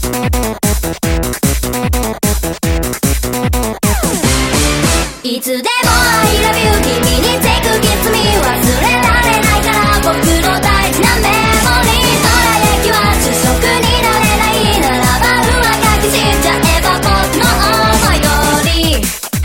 いつでも I love you 君に take a kiss me 忘れられないから僕の大事なメモリーどら焼きは主食になれないならば上書きしちゃえば僕の思い通り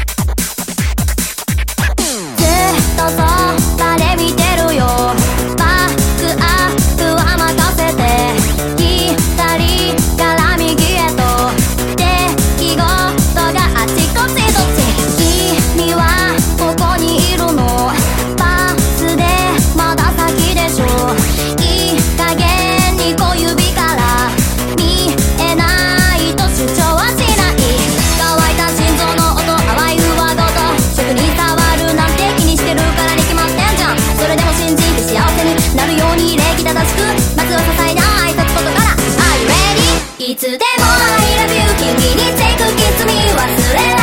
ずっとそばで見てるよバックアップは任せて左から右へと出来事があちこちどっち君はここにいるのバスでまだ先でしょいい加減に小指から見えないと主張はしない乾いた心臓の音淡い上ごと食に触るなんて気にしてるからに決まってんじゃんそれでも信じて幸せになるように礼儀正しくまずは些細な挨拶事から Are you ready? いつでも I love you 君に take a kiss me 忘れ